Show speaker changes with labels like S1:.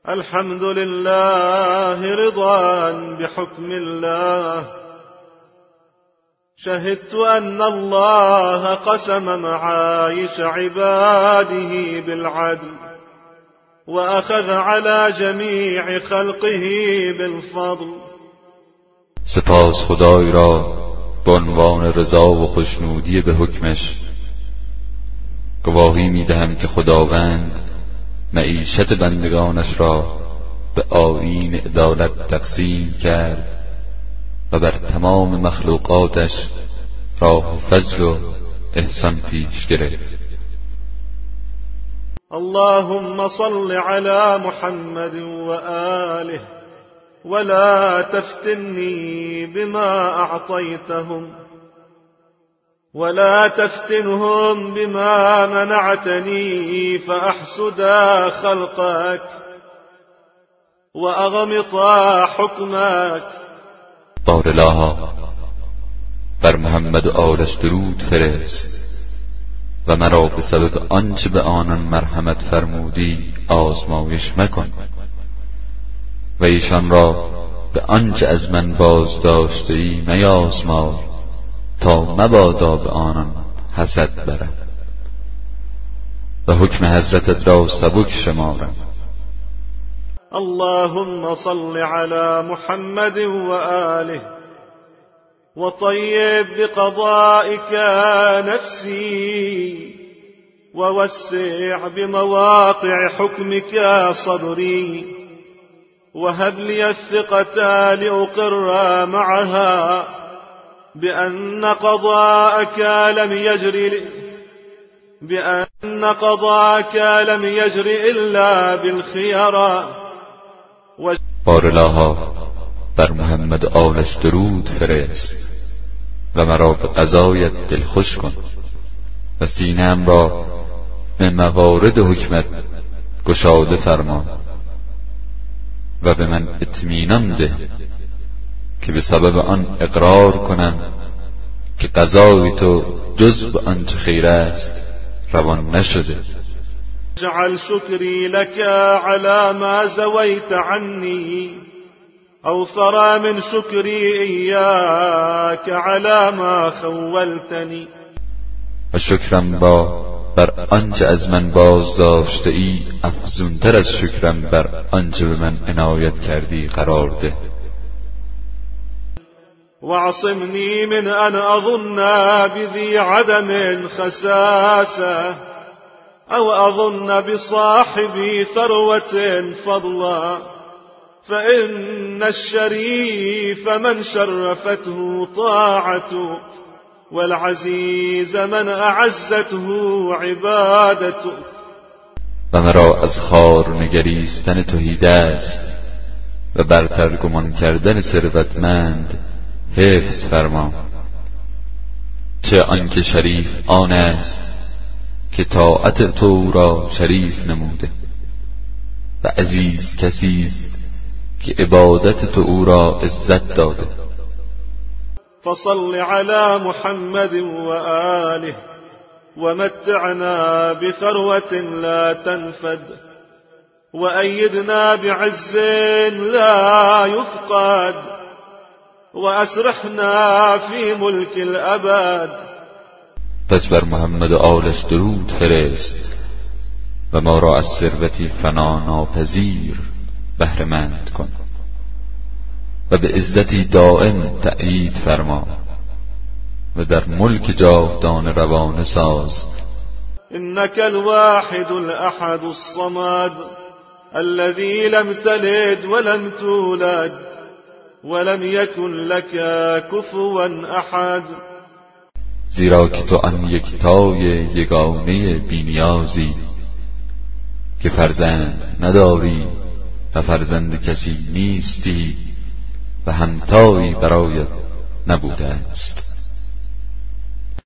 S1: الحمد لله رضا بحكم الله. شهدت أن الله قسم معايش عباده بالعدل، وأخذ على جمیع خلقه بالفضل.
S2: سپاس خدای را به عنوان رضا و خوشنودی به حکمش. گواهی می‌دهم که خداوند معیشت بندگانش را به آیین عدالت تقسیم کرد و بر تمام مخلوقاتش راه فضل و احسان پیش گرفت.
S1: اللهم صل على محمد وآله ولا تفتني بما أعطيتهم ولا تفتنهم بما منعتني فأحسدا خلقك وأغمطا حكمك.
S2: بار الها بر محمد و آلش درود فرست و مرا به سبب آنچه به آنان مرحمت فرمودی آزمایش مکن و ایشان را به آنچه از من باز داشته ای میازمای تا مبادا به آنان حسد برد و حکم حضرتت را سبک شمارم.
S1: اللهم صل على محمد وآله وطيب بقضائك نفسي ووسع بمواقع حكمك صدري وهب لي الثقة لأقر معها بأن قضاءك لم يجر إلا بالخيار.
S2: بار الها بر محمد آلش درود فرست و مرا به قضایت دلخوش کن و سینه‌ام را به موارد حکمت گشاده فرما و به من اطمینان ده که به سبب آن اقرار کنم که قضای تو جز به آنچه خیر است روان نشده.
S1: اجعل شكري لك على ما زويت عني أوفر من شكري إياك على ما خولتني.
S2: و شکرم را بر آنچه از من باز داشته ای افزونتر از شکرم بر آنچه به من عنایت کردی قرار ده.
S1: واعصمني من أن أظن بذي عدم خساسة أو أظن بصاحبي ثروة فضلا فإن الشريف من شرفته طاعته والعزيز من أعزته عبادته.
S2: و مرا از خار نگریستن تهیده است و برتر گمان کردن ثروتمند حفظ فرما. چه آنکه شریف آن است که طاعت تو را شریف نموده و عزیز کسی است که عبادت تو او را عزت داده.
S1: فصل على محمد وآله ومتعنا بثروة لا تنفد وأيدنا بعز لا يفقد وأسرحنا في ملك الأبد.
S2: پس بر محمد و آلش درود فرست و ما را از ثروتی فنا ناپذیر بهره‌مند کن و به عزتی دائم تأیید فرما و در ملک جاودان روانه ساز.
S1: إنك الواحد الأحد الصمد الذي لم تلد ولم تولد ولم يكن لك كفوا أحد.
S2: زیرا که تو آن یکتای یگانه بینیازی که فرزند نداری و فرزند کسی نیستی و همتایی برایت نبوده است.